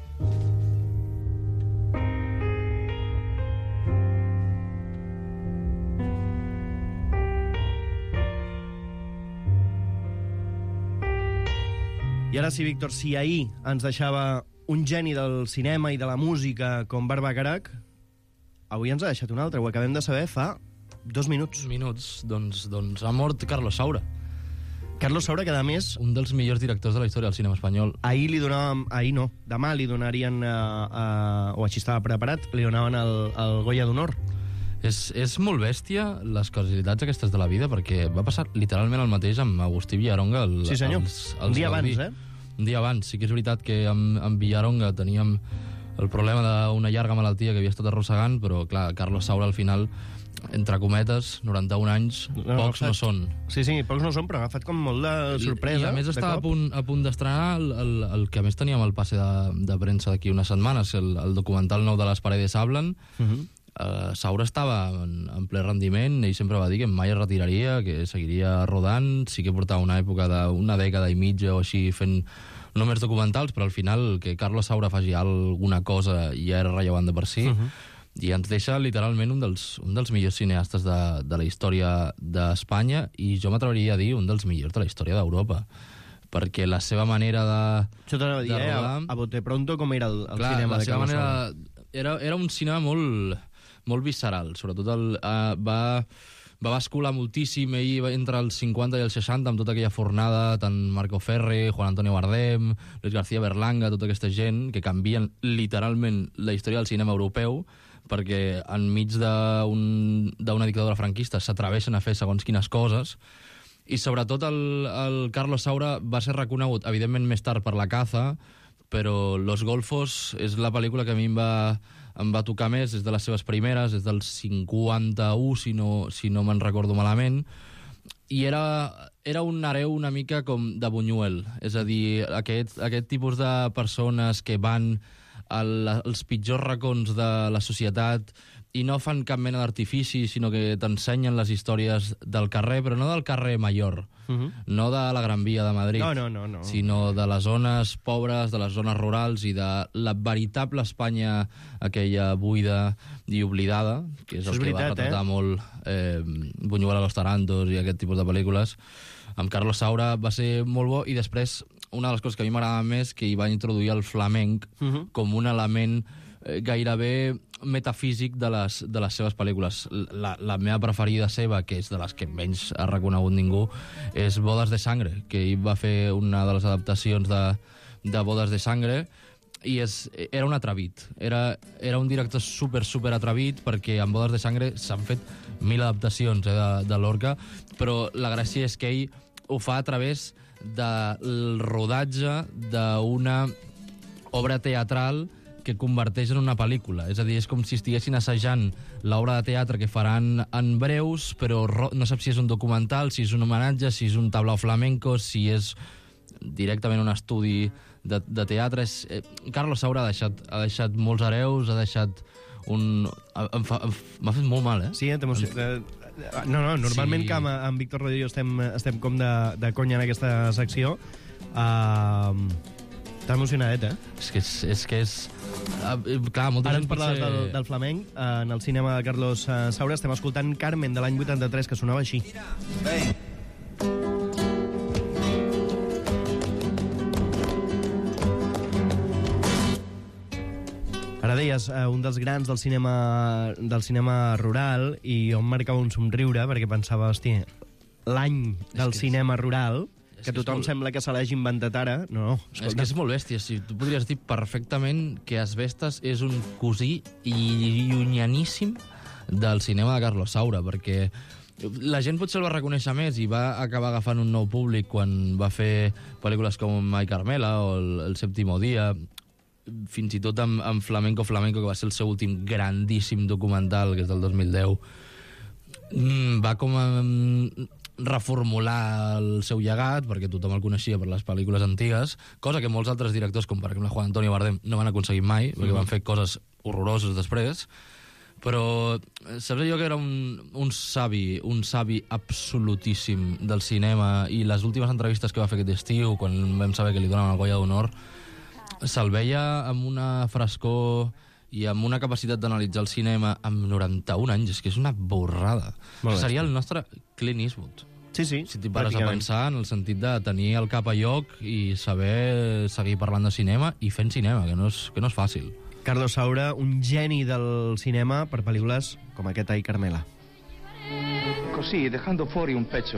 I ara sí, Víctor, si ahir ens deixava un geni del cinema i de la música com Burt Bacharach, avui ens ha deixat un altre. Ho acabem de saber fa 2 minuts. Doncs ha mort Carlos Saura. Carlos Saura, que a més... Un dels millors directors de la història del cinema espanyol. Ahir li donàvem... Ahir no. Demà li donarien... o així estava preparat, li donaven el Goya d'Honor. És molt bèstia les casualitats aquestes de la vida, perquè va passar literalment el mateix amb Agustí Villaronga. Sí, senyor. Un dia abans, eh? Un dia abans. Sí que és veritat que amb Villaronga teníem el problema d'una llarga malaltia que havia estat arrossegant, però, clar, Carlos Saura, al final, entre cometes, 91 anys, pocs no són. Sí, pocs no són, però ha agafat com molt de sorpresa. I a més estava a punt d'estrenar el que a més teníem al passe de premsa d'aquí unes setmanes, el documental nou de Les Paredes Hablan. Saura estava en ple rendiment, ell sempre va dir que mai es retiraria, que seguiria rodant, sí que portava una època d'una dècada i mitja o així fent només documentals, però al final que Carlos Saura faci alguna cosa ja era rellevant de per si, i ens deixa literalment un dels millors cineastes de la història d'Espanya, i jo m'atreviria a dir un dels millors de la història d'Europa, perquè la seva manera de rodar... A bote pronto, com era el cinema de Carlos Saura? Era un cinema molt visceral, sobretot va bascular moltíssim ell entre els 50 i els 60 amb tota aquella fornada, tant Marco Ferri, Juan Antonio Bardem, Luis García Berlanga, tota aquesta gent que canvien literalment la història del cinema europeu, perquè enmig d'una dictadura franquista s'atreveixen a fer segons quines coses, i sobretot el Carlos Saura va ser reconegut, evidentment més tard per La Caza, però Los Golfos és la pel·lícula que a mi em va tocar més, és de les seves primeres, és del 51, si no me'n recordo malament, i era un hereu una mica com de Buñuel, és a dir, aquest tipus de persones que van als pitjors racons de la societat i no fan cap mena d'artifici, sinó que t'ensenyen les històries del carrer, però no del carrer Mayor, no de la Gran Via de Madrid, no. sinó de les zones pobres, de les zones rurals i de la veritable Espanya, aquella buida i oblidada, que és el que va retratar molt Buñuel a los Tarantos i aquest tipus de pel·lícules. Amb Carlos Saura va ser molt bo, i després una de les coses que a mi m'agradava més, que hi va introduir el flamenc com un element gairebé metafísic de les seves pel·lícules. La meva preferida seva, que és de les que menys ha reconegut ningú, és Bodas de Sangre, que ell va fer una de les adaptacions de Bodas de Sangre, i era un atrevit. Era un director super atrevit, perquè amb Bodas de Sangre s'han fet 1000 adaptacions de Lorca, però la gràcia és que ell ho fa a través del rodatge d'una obra teatral que converteix en una pel·lícula. És a dir, és com si estiguessin assajant l'obra de teatre que faran en breus, però no saps si és un documental, si és un homenatge, si és un tablau flamenco, si és directament un estudi de teatre. Carlos Saura ha deixat molts hereus, ha deixat un... M'ha fet molt mal, eh? Sí, No, normalment que amb Víctor Rodillo estem com de conya en aquesta secció. T'ha emocionadet, eh? És que és... Clar, molta Ara gent ens parlaves del flamenc. En el cinema de Carlos Saura estem escoltant Carmen, de l'any 83, que sonava així. Ara deies, un dels grans del cinema rural, i jo em marcava un somriure perquè pensava, hòstia, l'any del cinema rural, que tothom sembla que se l'hagi inventat ara. No, escolta. És que és molt bèstia. Tu podries dir perfectament que Asbestas és un cosí llunyaníssim del cinema de Carlos Saura, perquè la gent potser el va reconèixer més i va acabar agafant un nou públic quan va fer pel·lícules com Mai Carmela o El séptimo dia, fins i tot amb Flamenco, que va ser el seu últim grandíssim documental, que és del 2010. Va com a reformular el seu llegat, perquè tothom el coneixia per les pel·lícules antigues, cosa que molts altres directors, com per exemple Juan Antonio Bardem, no van aconseguir mai, perquè van fer coses horroroses després. Però saps allò que era un savi absolutíssim del cinema, i les últimes entrevistes que va fer aquest estiu, quan vam saber que li donaven el Goya d'Honor, se'l veia amb una frescor i amb una capacitat d'analitzar el cinema amb 91 anys. És que és una borrada. Seria el nostre Clint Eastwood. Sí, si t'hi pares a pensar, en el sentit de tenir el cap a lloc i saber seguir parlant de cinema i fent cinema, que no és fàcil. Carlos Saura, un geni del cinema per pel·lícules com aquest Ai Carmela. Così, dejando fuori un pecho.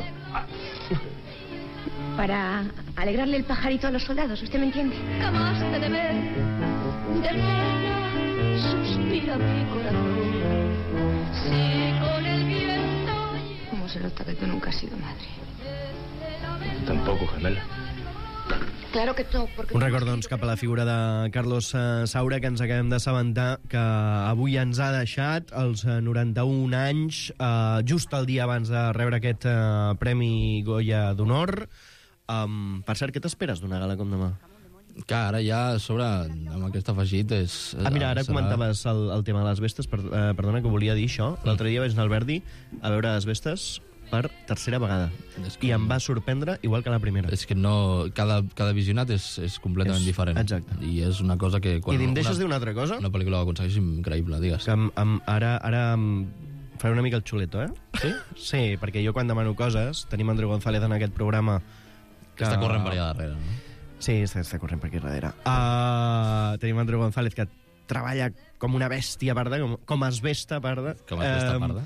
Para alegrarle el pajarito a los soldados, ¿usted me entiende? Acabaste de ver, de pena, suspira mi corazón. Si con el viento... ¿Cómo se nota que tú nunca has sido madre? Tampoco, gemela. Claro que no, porque... Un record, doncs, cap a la figura de Carlos Saura, que ens acabem d'assabentar que avui ens ha deixat als 91 anys, just el dia abans de rebre aquest Premi Goya d'Honor. Per cert, què t'esperes d'una gala com demà? Que ara ja, a sobre, amb aquest afegit és... Mira, ara comentaves el tema de les vestes, perdona que volia dir això. L'altre dia vaig anar al Verdi a veure les vestes per tercera vegada. I em va sorprendre igual que la primera. És que no... Cada visionat és completament diferent. Exacte. I és una cosa que... I em deixes dir una altra cosa? Una pel·lícula ho aconsegueix increïble, digues. Que ara faré una mica el xuleto, Sí? Sí, perquè jo quan demano coses, tenim Andreu González en aquest programa... Que està corrent per allà darrere, no? Sí, està corrent per aquí darrere. Tenim Andreu González, que treballa com una bèstia parda, com es vesta parda. Com es vesta parda?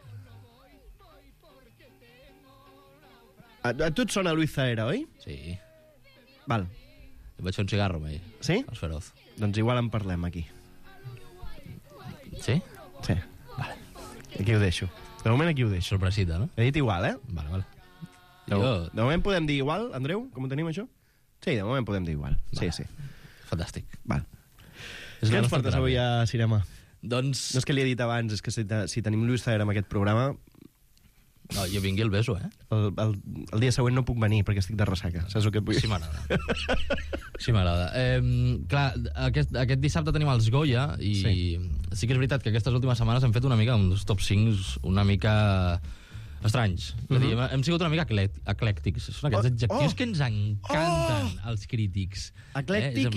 A tu et sona Luis Zahera, oi? Sí. Val. Vaig fer un cigarro amb ell. Sí? Els Feroz. Doncs igual en parlem aquí. Sí? Sí. Vale. Aquí ho deixo. De moment aquí ho deixo. Sorpresita, no? He dit igual, Vale. De moment podem dir igual, Andreu? Com ho tenim, això? Sí, de moment podem dir igual. Vale. Sí. Fantàstic. Val. Què ens portes avui a cinema? Doncs... No és que li he dit abans, és que si tenim Luis Zahera en aquest programa... No, jo vingui el beso, El dia següent no puc venir perquè estic de ressaca. Saps el que et vull dir? Sí, m'agrada. Sí, m'agrada. Clar, aquest dissabte tenim els Goya i sí que és veritat que aquestes últimes setmanes hem fet una mica uns top 5 una mica estranys. És a dir, hem sigut una mica eclèctics. Són aquests adjectius que ens encanten als crítics. Eclèctic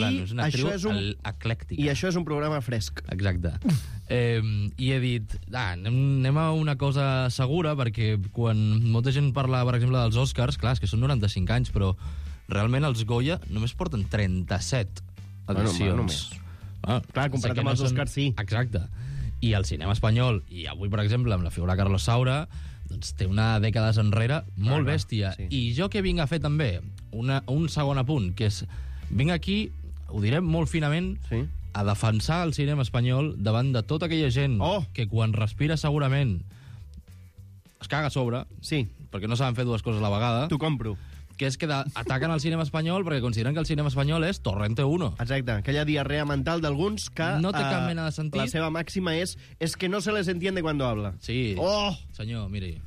i això és un programa fresc. Exacte. I he dit, anem a una cosa segura, perquè quan molta gent parla, per exemple, dels Oscars, clar, és que són 95 anys, però realment els Goya només porten 37 edicions. Clar, comparat amb els Oscars, sí. Exacte. I el cinema espanyol, i avui, per exemple, amb la figura de Carlos Saura, doncs té una dècades enrere molt bèstia. Sí. I jo què vinc a fer també? Un segon apunt, que és... Vinc aquí, ho direm molt finament, a defensar el cinema espanyol davant de tota aquella gent que quan respira segurament es caga a sobre, perquè no saben fer dues coses a la vegada. T'ho compro. Que és que ataquen el cinema espanyol perquè consideren que el cinema espanyol és Torrente 1. Exacte, aquella diarrea mental d'alguns que... No té cap mena de sentit. La seva màxima és que no se les entiende cuando habla. Sí. Senyor, miri.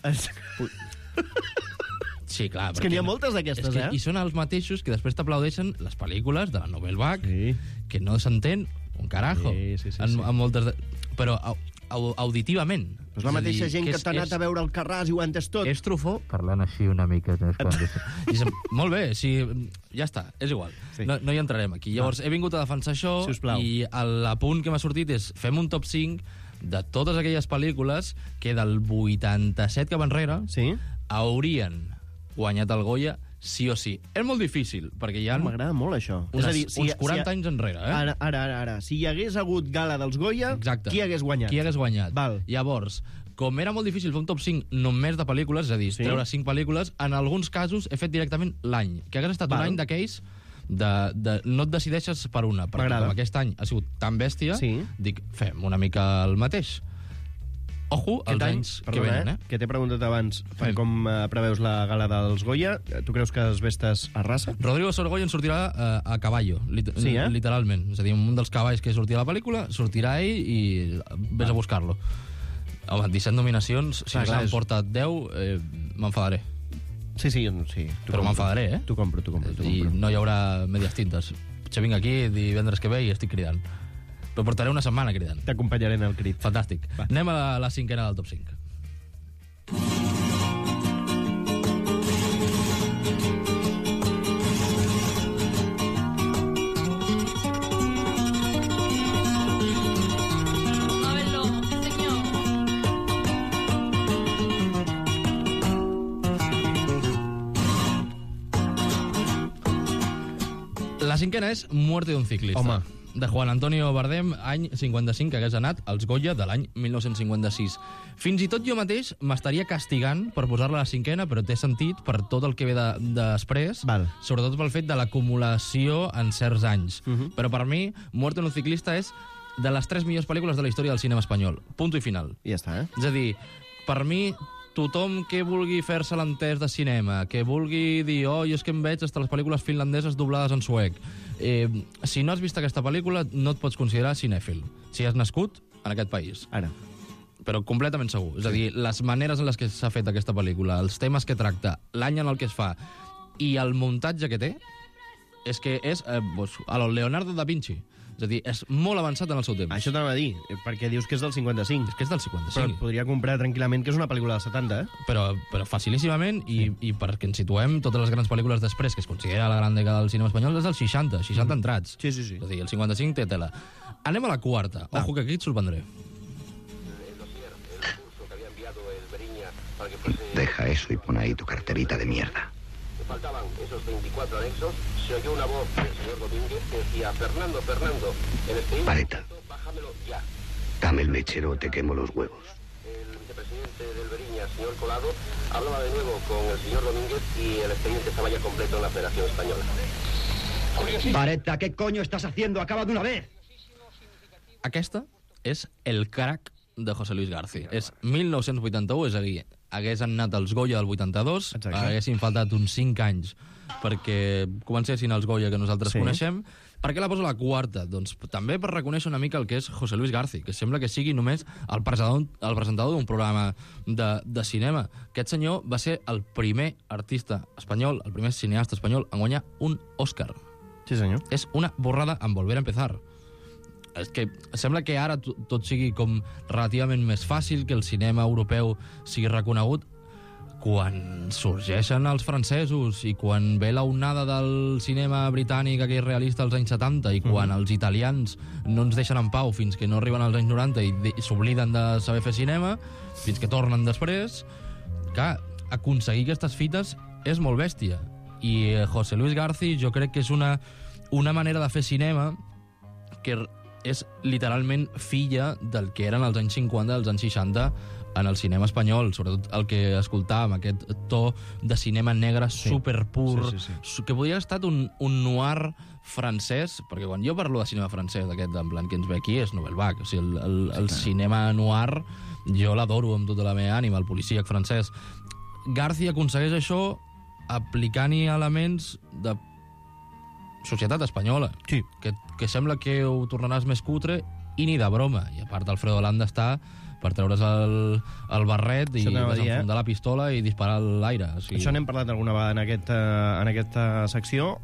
Sí, clar. És que n'hi ha moltes d'aquestes, I són els mateixos que després t'aplaudeixen les pel·lícules de la Nouvelle Vague, que no s'entén un carajo. En moltes... Però auditivament. És la mateixa gent que t'ha anat a veure el Carràs i ho ha entès tot. És Truffaut parlant així una mica. Molt bé, ja està, és igual. No hi entrarem aquí. Llavors, he vingut a defensar això i l'apunt que m'ha sortit és fem un top 5 de totes aquelles pel·lícules que del 87 cap enrere haurien guanyat el Goya sí o sí. És molt difícil, perquè hi ha... M'agrada molt, això. Uns 40 anys enrere, Ara. Si hi hagués hagut gala dels Goya, qui hagués guanyat? Qui hagués guanyat. Llavors, com era molt difícil fer un top 5 només de pel·lícules, és a dir, treure 5 pel·lícules, en alguns casos he fet directament l'any. Que hagués estat un any d'aquells no et decideixes per una. Perquè com aquest any ha sigut tan bèstia, dic, fem una mica el mateix. Ojo, els anys que venen, que t'he preguntat abans com preveus la gala dels Goya. Tu creus que es vestes a raça? Rodrigo Sorogoyen sortirà a caballo, literalment. És a dir, un dels cavalls que sortirà a la pel·lícula, sortirà ell i vés a buscar-lo. Home, 17 nominacions, si s'han portat 10, m'enfadaré. Sí. Però m'enfadaré, T'ho compro. I no hi haurà medias tintes. Potser vinc aquí divendres que ve i estic cridant. Però portaré una setmana cridant. T'acompanyaré en el crit. Fantàstic. Anem a la cinquena del top 5. La cinquena és Muerte d'un ciclista. Home. De Juan Antonio Bardem, any 55, que hagués anat als Goya de l'any 1956. Fins i tot jo mateix m'estaria castigant per posar-la a la cinquena, però té sentit per tot el que ve després, sobretot pel fet de l'acumulació en certs anys. Però per mi, Muerte en un ciclista és de les 3 millors pel·lícules de la història del cinema espanyol. Punto i final. I ja està, És a dir, per mi, tothom que vulgui fer-se l'entès de cinema, que vulgui dir, jo és que em veig hasta les pel·lícules finlandeses doblades en suec, si no has vist aquesta pel·lícula no et pots considerar cinèfil, si has nascut en aquest país. Ara. Però completament segur. És a dir, les maneres en les que s'ha fet aquesta pel·lícula, els temes que tracta, l'any en el que es fa i el muntatge que té, és que és a lo Leonardo da Vinci. És a dir, és molt avançat en el seu temps. Això t'anava a dir, perquè dius que és del 55. És que és del 55. Però et podria comprar tranquil·lament que és una pel·lícula dels 70, Però facilíssimament, i perquè ens situem, totes les grans pel·lícules després, que es considera la gran dècada del cinema espanyol, és del 60 entrats. Sí. És a dir, el 55 té tela. Anem a la quarta. Ojo, que aquí et sorprendré. Deja eso y pon ahí tu carterita de mierda. Faltaban esos 24 anexos, se oyó una voz del señor Domínguez que decía, Fernando, en este Pareta, bájamelo ya. dame el mechero o te quemo los huevos. El vicepresidente del Beriña, señor Colado, hablaba de nuevo con el señor Domínguez y el expediente estaba ya completo en la Federación Española. Pareta, ¿qué coño estás haciendo? ¡Acaba de una vez! Aquesta és el crack de José Luis García. És 1981, és a dir, hagués anat els Goya del 82, haguessin faltat uns 5 anys perquè comencessin els Goya que nosaltres coneixem. Per què la poso a la quarta? Doncs també per reconèixer una mica el que és José Luis García, que sembla que sigui només el presentador d'un programa de cinema. Aquest senyor va ser el primer artista espanyol, el primer cineasta espanyol en guanyar un Òscar. Sí, senyor. És una borrada en Volver a empezar. És que sembla que ara tot sigui com relativament més fàcil, que el cinema europeu sigui reconegut. Quan sorgeixen els francesos i quan ve la onada del cinema britànic aquell realista als anys 70 i quan els italians no ens deixen en pau fins que no arriben als anys 90 i s'obliden de saber fer cinema, fins que tornen després, clar, aconseguir aquestes fites és molt bèstia. I José Luis García jo crec que és una manera de fer cinema que és literalment filla del que eren els anys 50, els anys 60 en el cinema espanyol, sobretot el que escoltàvem, aquest to de cinema negre superpur, que podria haver estat un noir francès, perquè quan jo parlo de cinema francès, aquest en plan que ens ve aquí, és Nouvelle Vague. O sigui, el cinema noir jo l'adoro amb tota la meva ànima, el policíac francès. García aconsegueix això aplicant-hi elements de societat espanyola, que sembla que ho tornaràs més cutre i ni de broma. I a part, Alfredo Landa està per treure's el barret i desenfundar la pistola i disparar a l'aire. O sigui... Això n'hem parlat alguna vegada en aquesta secció.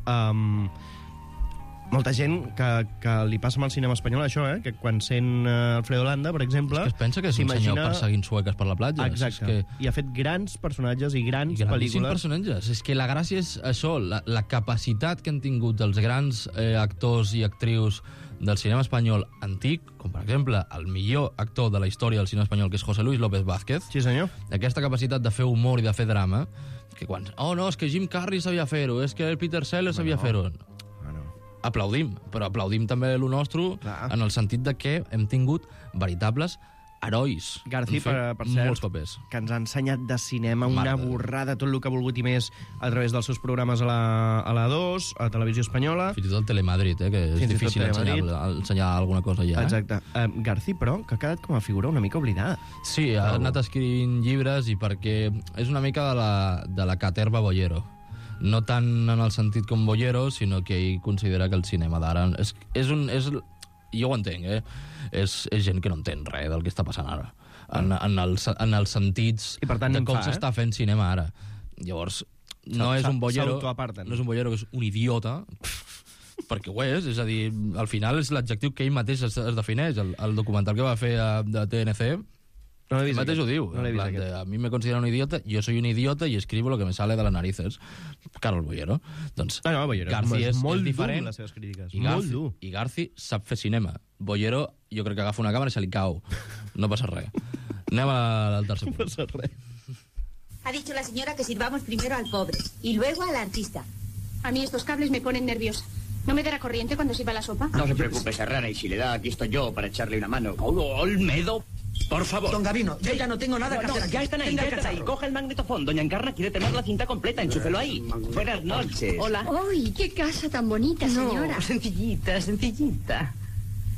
Molta gent que li passa amb el cinema espanyol això, que quan sent Alfredo Landa, per exemple... És que es pensa que és un senyor perseguint sueques per la platja. Exacte. I ha fet grans personatges i grans pel·lícules. Personatges. És que la gràcia és això, la capacitat que han tingut els grans actors i actrius del cinema espanyol antic, com per exemple el millor actor de la història del cinema espanyol, que és José Luis López Vázquez. Sí, senyor. Aquesta capacitat de fer humor i de fer drama, que quan... Oh, no, és que Jim Carrey sabia fer-ho, és que el Peter Sellers sabia fer-ho. Aplaudim, però aplaudim també lo nostre en el sentit de que hem tingut veritables herois. García, per cert, que ens ha ensenyat de cinema una borrada, tot el que ha volgut i més a través dels seus programes a la 2, a Televisió Espanyola. Fins i tot Telemadrid, que és difícil ensenyar alguna cosa ja. Exacte. García, però, que ha quedat com a figura una mica oblidada. Sí, ha anat escrivint llibres i perquè és una mica de la caterva Bollero. No tant en el sentit com Bollero, sinó que ell considera que el cinema d'ara jo ho entenc, és gent que no entén res del que està passant ara, en els sentits de com s'està fent cinema ara. Llavors, no és un Bollero que és un idiota, perquè ho és a dir, al final és l'adjectiu que ell mateix es defineix. El documental que va fer de TNC mateix ho diu. A mi me considera un idiota, yo soy un idiota y escribo lo que me sale de las narices. Carlos Bollero. Doncs García és molt diferent. Les seves crítiques. I García sap fer cinema. Bollero, jo crec que agafa una càmera i se li cau. No passa res. Anem al tercer punt. No passa res. Ha dicho la señora que sirvamos primero al pobre y luego al artista. A mí estos cables me ponen nerviosa. ¿No me dará corriente cuando sirva la sopa? No se preocupe, Serrana, y si le da, aquí estoy yo para echarle una mano. Olmedo, por favor. Don Gabino, yo ya no tengo nada que hacer aquí. Ya están ahí, Coge el magnetofón. Doña Encarna quiere tener la cinta completa, enchúfelo ahí. Buenas noches. Hola. ¡Uy, qué casa tan bonita, señora! Sencillita.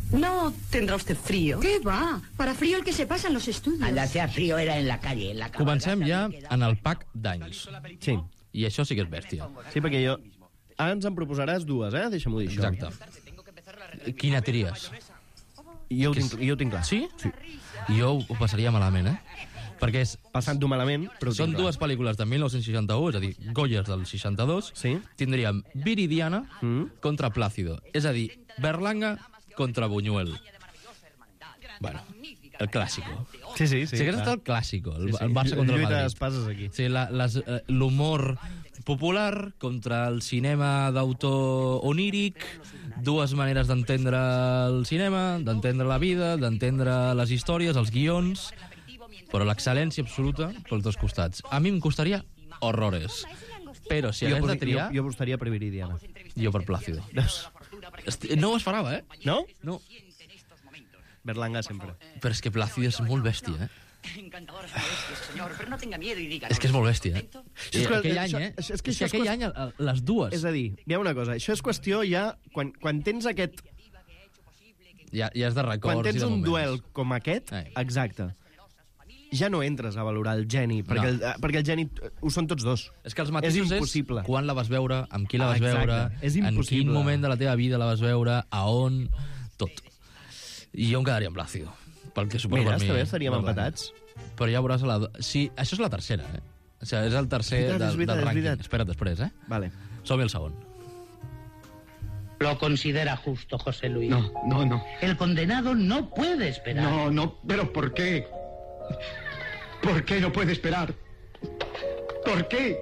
¿No tendrá usted frío? ¿Qué va? Para frío el que se pasa en los estudios. Allá hacía frío era en la calle. En la Comencem ja en el pack d'anys. Sí. I això sí que és bèstia. Sí, perquè jo... Ara ens en proposaràs dues, Deixa'm-ho dir, això. Exacte. Quina tries? Jo ho tinc clar. Sí? Sí. Jo ho passaria malament, Perquè és... Passant-ho malament, però són dues pel·lícules de 1961, és a dir, Goyes del 62. Sí. Tindríem Viridiana contra Plácido. És a dir, Berlanga contra Buñuel. Bueno, el clásico. Sí, sí, aquest és el clásico, el Barça contra el Madrid. Lluita d'espases aquí. Sí, l'humor popular contra el cinema d'autor oníric, dues maneres d'entendre el cinema, d'entendre la vida, d'entendre les històries, els guions, però l'excel·lència absoluta pels dos costats. A mi em costaria horrores, però si hagués de triar... Jo apostaria per Viridiana. Jo per Plácido. No ho esperava, No? No. Berlanga sempre. Però és que Plácido és molt bèstia, Encantadoras bestias, señor, pero no tenga miedo y diga... És que és molt bèstia, Aquell any, És que aquell any, les dues. És a dir, hi ha una cosa, això és qüestió ja... Quan tens aquest... Ja és de records quan tens i de un moments. duel com aquest, exacte, ja no entres a valorar el geni, perquè el geni ho són tots dos. És que els matisos és quan la vas veure, amb qui la vas veure, en quin moment de la teva vida la vas veure, a on, tot. I jo em quedaria amb Plácido. Pel que suposo Mira, per mi... Mira, estaríem empatats. Però ja veuràs... Sí, això és la tercera, O sigui, és el tercer del rànquing. Espera't després, Vale. Som-hi el segon. ¿Lo considera justo, José Luis? No. El condenado no puede esperar. No, pero ¿por qué? ¿Por qué no puede esperar? ¿Por qué?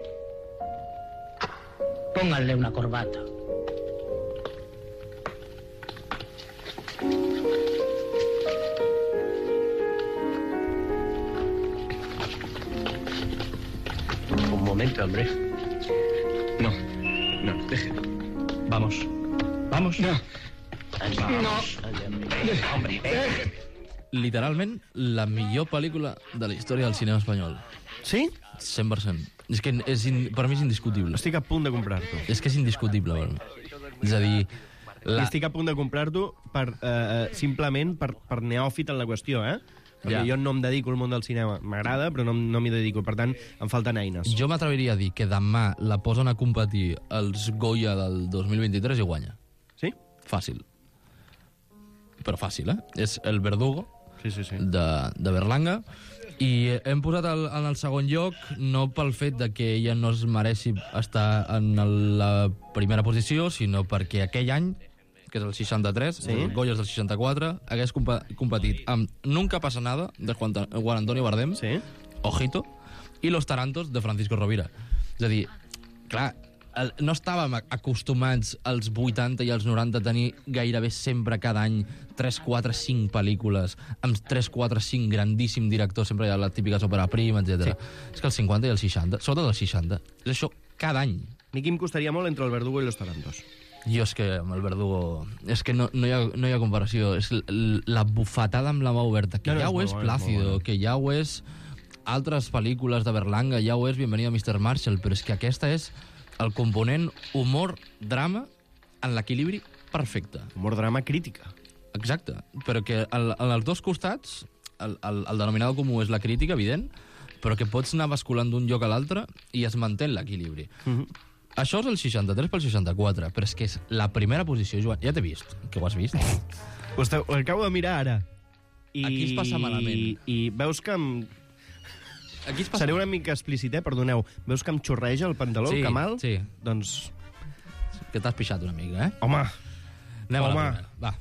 Pónganle una corbata. Un momento, hombre. No, déjelo. Vamos. No. Hombre, Literalment, la millor pel·lícula de la història del cinema espanyol. Sí? 100%. És que per mi és indiscutible. Estic a punt de comprar-t'ho. És que és indiscutible, per mi. És a dir... Estic a punt de comprar-t'ho simplement per neòfit en la qüestió, Perquè jo no em dedico al món del cinema. M'agrada, però no m'hi dedico. Per tant, em falten eines. Jo m'atreviria a dir que demà la posen a competir els Goya del 2023 i guanya. Sí? Fàcil. Però fàcil, És el Verdugo sí. de Berlanga. I hem posat en el segon lloc no pel fet de que ella no es mereixi estar en la primera posició, sinó perquè aquell any, que és el 63, el Goyes del 64, hagués competit amb Nunca pasa nada, de Juan Antonio Bardem, Ojito, i Los Tarantos, de Francisco Rovira. És a dir, clar, no estàvem acostumats als 80 i als 90 a tenir gairebé sempre cada any 3, 4, 5 pel·lícules amb 3, 4, 5 grandíssims directors, sempre hi ha les típiques òpera prima, etc. És que el 50 i el 60, sobretot el 60, és això cada any. A mi em costaria molt entre el Verdugo i Los Tarantos. Jo és que amb el Verdugo... És que no hi ha comparació. És la bufetada amb la mà oberta, que ja ho és Plácido, que ja ho és altres pel·lícules de Berlanga, ja ho és Bienvenido a Mr. Marshall, però és que aquesta és el component humor-drama en l'equilibri perfecte. Humor-drama crítica. Exacte, però que en els dos costats el denominador comú és la crítica, evident, però que pots anar basculant d'un lloc a l'altre i es manté l'equilibri. Això és el 63 pel 64, però és que és la primera posició, Joan. Ja t'he vist, que ho has vist. Ho acabo de mirar ara. Aquí es passa malament. I veus que seré una mica explícit, perdoneu. Veus que em xorreja el pantaló, el camal? Sí. Doncs... Que t'has pixat una mica, Home! Anem a la primera, va.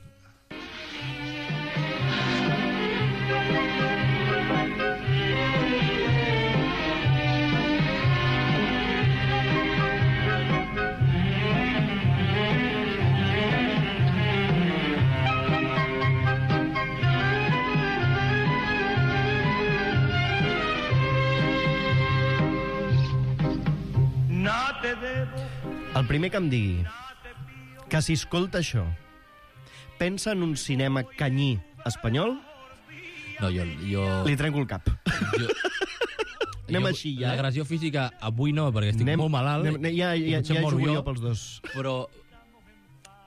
El primer que em digui que si escolta això pensa en un cinema canyí espanyol, no, jo... li trenco el cap. Anem així, ja. L'agressió física avui no, perquè estic molt malalt. Ja jugo jo pels dos. Però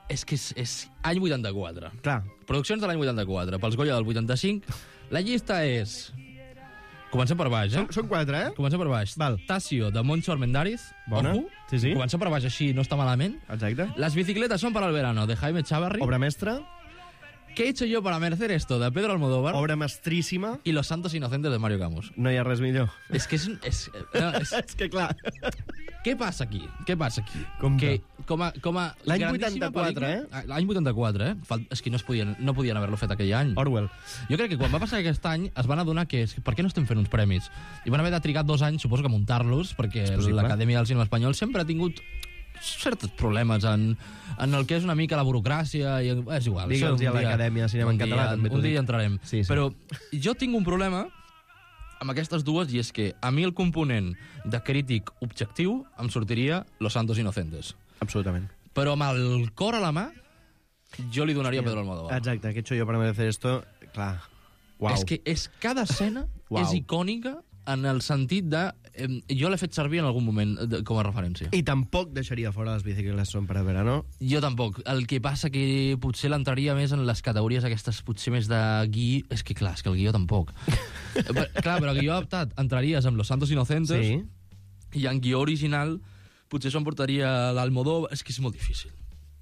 És que és any 84. Clar. Produccions de l'any 84. Pels Goya del 85. La llista és... Comencem per baix, Són 4, Comencem per baix. Val. Tasio, de Moncho Armendáriz. Bona. Ojo. Sí. Comencem per baix així, no està malament. Exacte. Las bicicletas son para el verano, de Jaime Chavarri. Obra mestra. ¿Qué he hecho yo para merecer esto? De Pedro Almodóvar. Obra mestríssima. I Los Santos Inocentes de Mario Camus. No hi ha res millor. És que és que clar. Què passa aquí? Compte. Que com a L'any grandíssima 84, pel·lícula... L'any 84, És que no podien haver-lo fet aquell any. Orwell. Jo crec que quan va passar aquest any es van adonar que per què no estem fent uns premis? I van haver de trigar 2 anys, suposo que a muntar-los, perquè l'Acadèmia del Cinema Espanyol sempre ha tingut certs problemes en el que és una mica la burocràcia i és igual. Digue'ls a l'Acadèmia de Cinema en Català també. Un dia hi entrarem. Sí. Però jo tinc un problema amb aquestes dues i és que a mi el component de crític objectiu em sortiria Los Santos Inocentes. Absolutament. Però amb el cor a la mà jo li donaria a Pedro Almodóvar. Exacte, que he hecho yo para merecer esto, clar. Uau. És que cada escena és icònica en el sentit de... jo l'he fet servir en algun moment com a referència. I tampoc deixaria fora les bicicletes són per a verano. Jo tampoc. El que passa que potser l'entraria més en les categories aquestes potser més de guió... És que clar, és que el guió tampoc. Però guió adaptat entraries amb Los Santos Inocentes i en guió original potser s'ho emportaria l'Almodóvar. És que és molt difícil.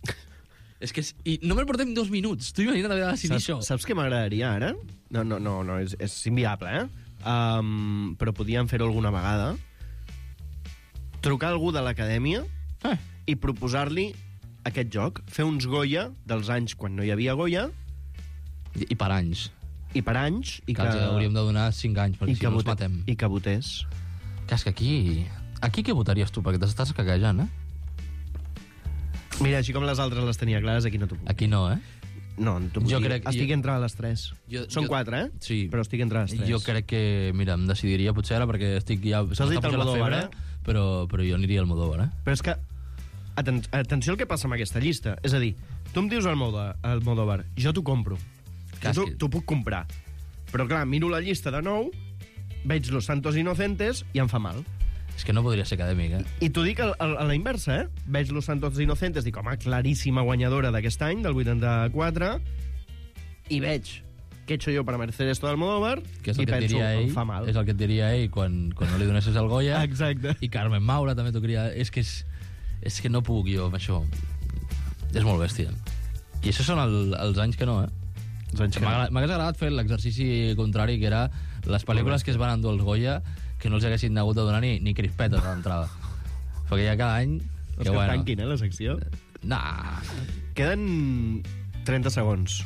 I no me'l portem 2 minuts. Tu imagina't haver de decidir això. Saps què m'agradaria ara? No, és inviable, però podíem fer-ho alguna vegada. Trucar algú de l'acadèmia i proposar-li aquest joc. Fer uns Goya dels anys quan no hi havia Goya. I per anys. I per anys. I que els hauríem de donar 5 anys, perquè si no els matem. I que votés. Que és que aquí què votaries tu? Perquè t'estàs caquejant, Mira, així com les altres les tenia clares, aquí no t'ho puc. Aquí no, No, estic entre les 3. Són 4, Sí. Però estic entre les 3. Jo crec que, mira, em decidiria potser ara perquè estic ja... S'has dit Almodóvar, però jo aniria al Almodóvar, Però és que, atenció al que passa amb aquesta llista. És a dir, tu em dius Almodóvar, jo t'ho compro. T'ho puc comprar. Però clar, miro la llista de nou, veig Los Santos Inocentes i em fa mal. És que no podria ser acadèmic, I t'ho dic a la inversa, Veig Los Santos Inocentes, dic, home, claríssima guanyadora d'aquest any, del 84, i veig que he hecho yo para merecer esto d'Almodóvar, i penso, em fa mal. És el que et diria ell quan no li donessis el Goya. Exacte. I Carmen Maura també t'ho cria. És que no puc jo amb això. És molt bèstia. I això són els anys que no, M'hagués agradat fer l'exercici contrari, que era les pel·lícules que es van endur els Goya que no els haguessin hagut de donar ni crispetes a l'entrada. Perquè ja cada any... Que tanquin, la secció? Nah. Queden 30 segons.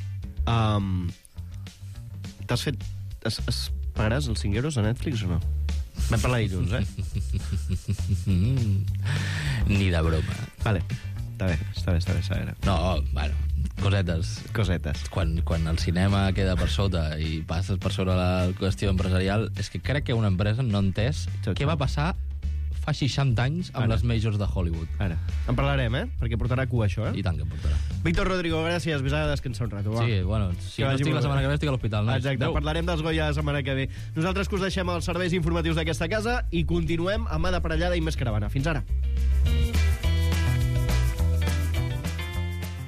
T'has fet... Es pagaràs els 5 euros a Netflix o no? Vam parlar dilluns, Ni de broma. Vale. Està bé. No, bueno, cosetes. Quan el cinema queda per sota i passes per sobre la qüestió empresarial, és que crec que una empresa no ha entès què va passar fa 60 anys amb les majors de Hollywood. Ara. En parlarem, perquè portarà cua, això, I tant que portarà. Víctor Rodrigo, gràcies. Ves a descansar un rato, va. Sí, bueno, si no estic la setmana que ve, estic a l'hospital. Exacte, parlarem dels Goya la setmana que ve. Nosaltres que us deixem els serveis informatius d'aquesta casa i continuem amb Mà de Parellada i més caravana. Fins ara.